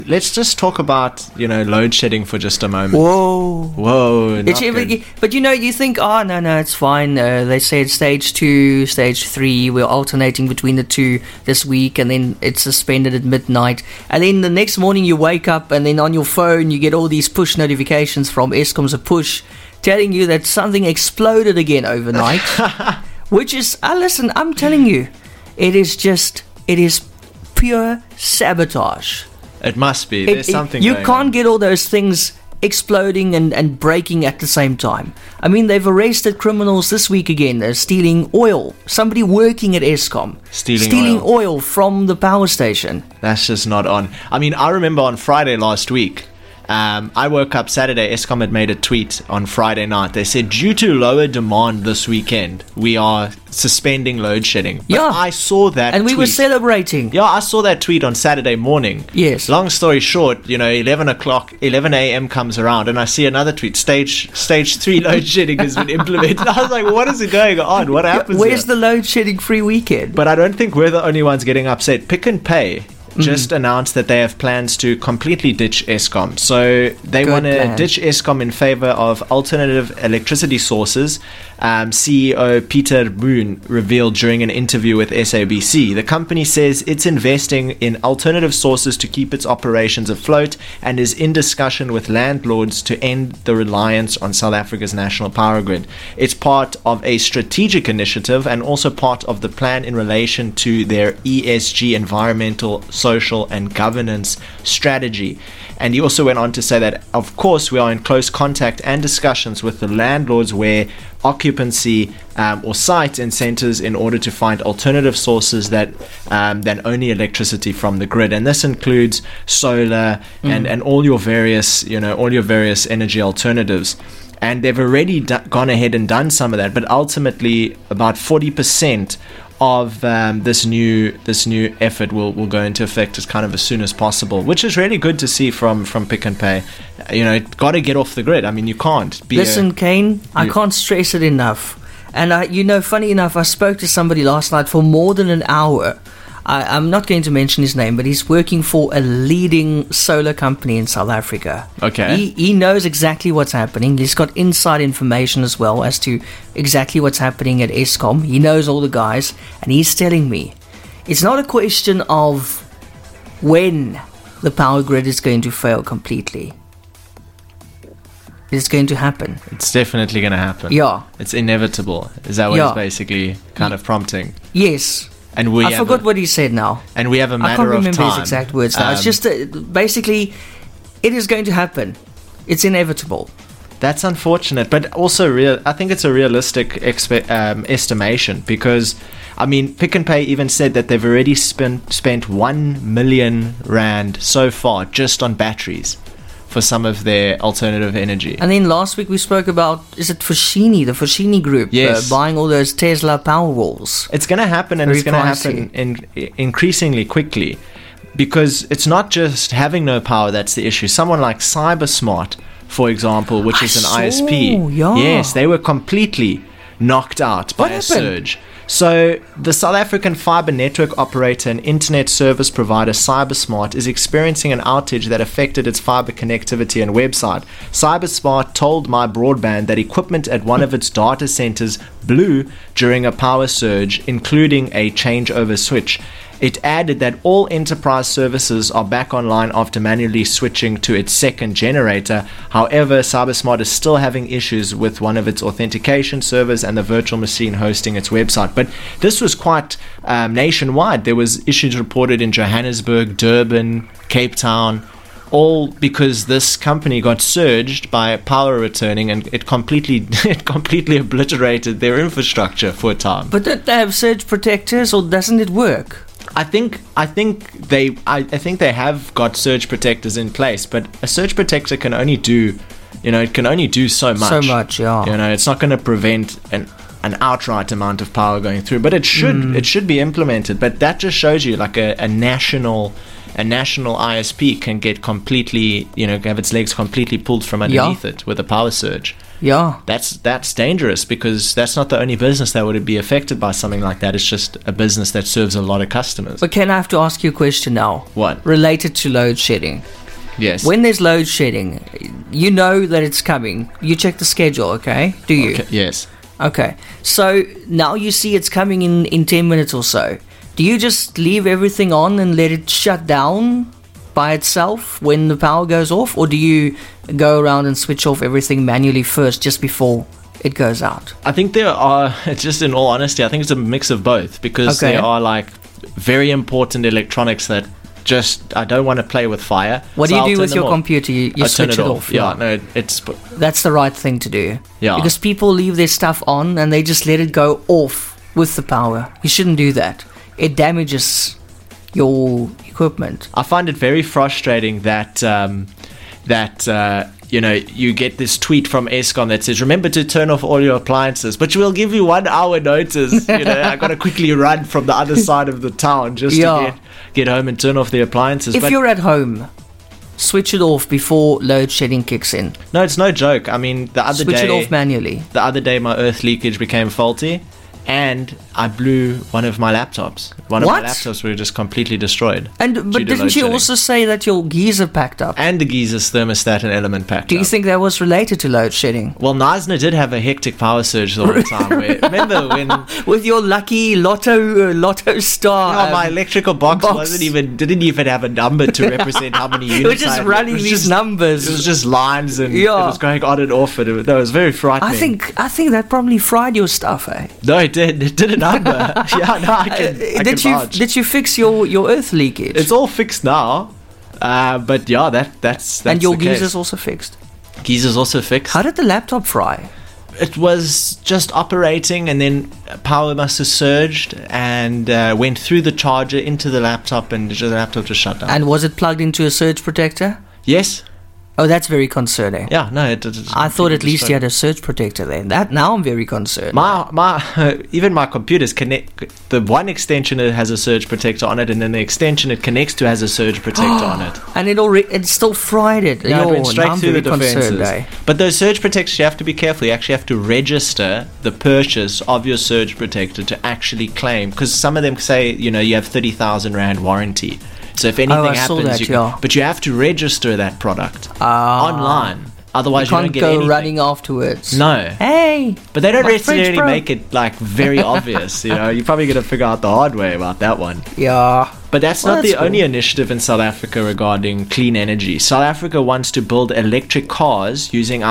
Let's just talk about, load shedding for just a moment. Whoa. Not good. But you think, oh, no, it's fine. They said stage 2, stage 3, we're alternating between the two this week, and then it's suspended at midnight. And then the next morning you wake up, and then on your phone you get all these push notifications from Eskom's push telling you that something exploded again overnight. Which is, listen, I'm telling you, it is pure sabotage. It must be. There's something you going can't on. get all those things exploding and breaking at the same time. I mean, they've arrested criminals this week again. They're stealing oil. Somebody working at Eskom. Stealing oil from the power station. That's just not on. I mean, I remember on Friday last week, I woke up Saturday, Eskom had made a tweet on Friday night. They said, due to lower demand this weekend, we are suspending load shedding. But yeah. I saw that and we tweet. were celebrating. Yeah, I saw that tweet on Saturday morning. Yes. Long story short, 11 a.m. comes around and I see another tweet. Stage 3 load shedding has been implemented. I was like, what is it going on? What happens Where's here? the load shedding free weekend? But I don't think we're the only ones getting upset. Pick n Pay just announced that they have plans to completely ditch Eskom. So they want to ditch Eskom in favor of alternative electricity sources. CEO Peter Boone revealed during an interview with SABC. The company says it's investing in alternative sources to keep its operations afloat and is in discussion with landlords to end the reliance on South Africa's national power grid. It's part of a strategic initiative and also part of the plan in relation to their ESG, environmental, social and governance strategy. And he also went on to say that, of course, we are in close contact and discussions with the landlords where occupancy or site incentives in order to find alternative sources than only electricity from the grid. And this includes solar and all your various energy alternatives. And they've already gone ahead and done some of that, but ultimately about 40% of this new effort will go into effect as kind of as soon as possible, which is really good to see from Pick n Pay. Got to get off the grid. I mean, you can't be. Listen, Kane, I can't stress it enough. And funny enough, I spoke to somebody last night for more than an hour. I'm not going to mention his name, but he's working for a leading solar company in South Africa. Okay. He knows exactly what's happening. He's got inside information as well as to exactly what's happening at Eskom. He knows all the guys, and he's telling me it's not a question of when the power grid is going to fail completely. It's going to happen. It's definitely going to happen. Yeah. It's inevitable. Is that what he's basically kind of prompting? Yes. And I forgot what he said now. And we have a matter of time. I can't remember his exact words now. It's just basically, it is going to happen. It's inevitable. That's unfortunate, but also I think it's a realistic estimation because, I mean, Pick n Pay even said that they've already spent 1 million rand so far just on batteries for some of their alternative energy. And then last week we spoke about, is it Foschini, the Foschini group, yes, buying all those Tesla Powerwalls. It's going to happen, and it's going to happen increasingly quickly, because it's not just having no power that's the issue. Someone like CyberSmart, for example, which is an ISP, yes, they were completely knocked out by a surge. So the South African fiber network operator and internet service provider CyberSmart is experiencing an outage that affected its fiber connectivity and website. CyberSmart told My Broadband that equipment at one of its data centers blew during a power surge, including a changeover switch. It added that all enterprise services are back online after manually switching to its second generator. However, CyberSmart is still having issues with one of its authentication servers and the virtual machine hosting its website. But this was quite nationwide. There was issues reported in Johannesburg, Durban, Cape Town, all because this company got surged by power returning, and it completely obliterated their infrastructure for a time. But don't they have surge protectors, or doesn't it work? I think they have got surge protectors in place, but a surge protector can only do, it can only do so much. So much, yeah. It's not going to prevent an outright amount of power going through, but it should be implemented. But that just shows you like a national a national ISP can get completely, have its legs completely pulled from underneath it with a power surge. Yeah. That's dangerous, because that's not the only business that would be affected by something like that. It's just a business that serves a lot of customers. But Ken, I have to ask you a question now. What? Related to load shedding. Yes. When there's load shedding, you know that it's coming. You check the schedule, okay? Do you? Okay. Yes. Okay. So now you see it's coming in 10 minutes or so. Do you just leave everything on and let it shut down by itself when the power goes off? Or do you go around and switch off everything manually first just before it goes out? I think there are, just in all honesty, I think it's a mix of both, because there are like very important electronics that I don't want to play with fire. What do you do with your computer? You switch it off. Yeah, no, that's the right thing to do. Yeah. Because people leave their stuff on and they just let it go off with the power. You shouldn't do that. It damages your equipment. I find it very frustrating that you get this tweet from Eskom that says, remember to turn off all your appliances, but we'll give you 1 hour notice. I got to quickly run from the other side of the town just to get home and turn off the appliances. If you're at home, switch it off before load shedding kicks in. No, it's no joke. I mean, switch it off manually. The other day, my earth leakage became faulty, and I blew one of my laptops. One of my laptops were just completely destroyed. But didn't you also say that your geyser packed up? And the geyser's thermostat and element packed up. Do you think that was related to load shedding? Well, Knysna did have a hectic power surge all the time. Remember when... With your lucky lotto star. No, my electrical box didn't even have a number to represent how many units. It was just running these numbers. It was just lines, and it was going on and off. And it was very frightening. I think that probably fried your stuff, eh? No, it did. It did a number. Yeah, no, I can vouch. Did you fix your earth leakage? It's all fixed now. But yeah, that's and your the geezer's case. also fixed. Geezer's also fixed. How did the laptop fry? It was just operating, and then power must have surged and went through the charger into the laptop, and the laptop just shut down. And was it plugged into a surge protector? Yes. Oh, that's very concerning. Yeah, no, I thought at least you had a surge protector then. Now I'm very concerned. Even my computers connect. The one extension it has a surge protector on it, and then the extension it connects to has a surge protector on it. And it still fried it. Yeah, it went straight through the defenses. But those surge protectors, you have to be careful. You actually have to register the purchase of your surge protector to actually claim, because some of them say you have 30,000 Rand warranty. So if anything happens, but you have to register that product online. Otherwise, you don't get anything. Can't go running afterwards. No. Hey. But they don't necessarily make it like very obvious. You're probably going to figure out the hard way about that one. Yeah. But that's not the only initiative in South Africa regarding clean energy. South Africa wants to build electric cars using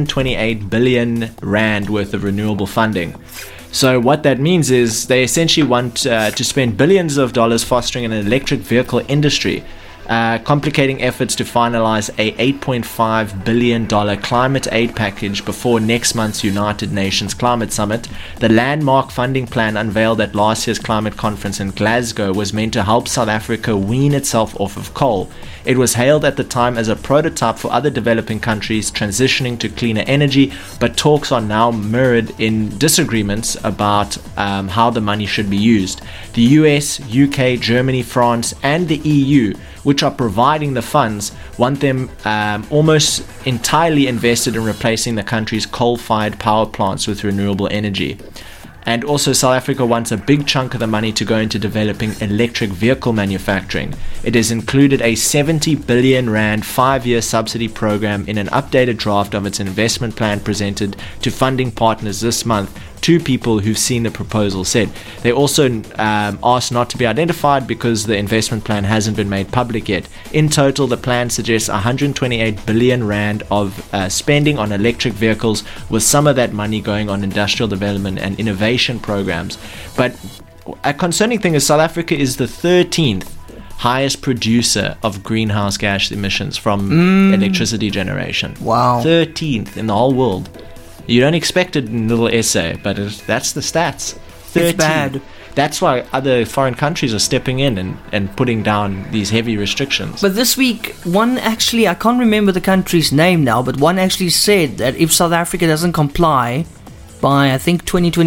128 billion Rand worth of renewable funding. So what that means is they essentially want to spend billions of dollars fostering an electric vehicle industry, complicating efforts to finalize a $8.5 billion climate aid package before next month's United Nations Climate Summit. The landmark funding plan unveiled at last year's climate conference in Glasgow was meant to help South Africa wean itself off of coal. It was hailed at the time as a prototype for other developing countries transitioning to cleaner energy, but talks are now mirrored in disagreements about how the money should be used. The US, UK, Germany, France, and the EU, which are providing the funds, want them almost entirely invested in replacing the country's coal-fired power plants with renewable energy. And also South Africa wants a big chunk of the money to go into developing electric vehicle manufacturing. It has included a 70 billion Rand 5-year subsidy program in an updated draft of its investment plan presented to funding partners this month. Two people who've seen the proposal said. They also asked not to be identified because the investment plan hasn't been made public yet. In total, the plan suggests 128 billion Rand of spending on electric vehicles, with some of that money going on industrial development and innovation programs. But a concerning thing is South Africa is the 13th highest producer of greenhouse gas emissions from electricity generation. Wow. 13th in the whole world. You don't expect it in a little essay, but that's the stats. 13. It's bad. That's why other foreign countries are stepping in and putting down these heavy restrictions. But this week, I can't remember the country's name now, but one actually said that if South Africa doesn't comply by, I think,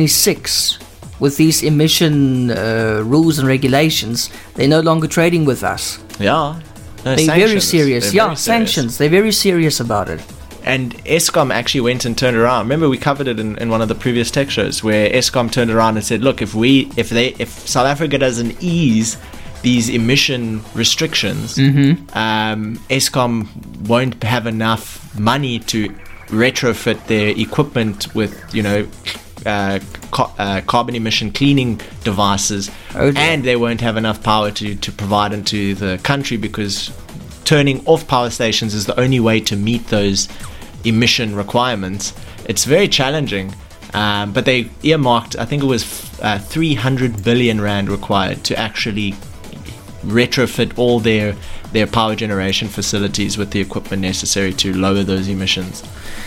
2026 with these emission rules and regulations, they're no longer trading with us. Yeah. No, They're very serious. They're Yeah, very serious. sanctions. They're very serious about it. And Eskom actually went and turned around. Remember, we covered it in one of the previous tech shows where Eskom turned around and said, "Look, if South Africa doesn't ease these emission restrictions, Eskom won't have enough money to retrofit their equipment with, carbon emission cleaning devices, and they won't have enough power to provide into the country because turning off power stations is the only way to meet those emission requirements." It's very challenging, but they earmarked, I think it was 300 billion rand required to actually retrofit all their power generation facilities with the equipment necessary to lower those emissions.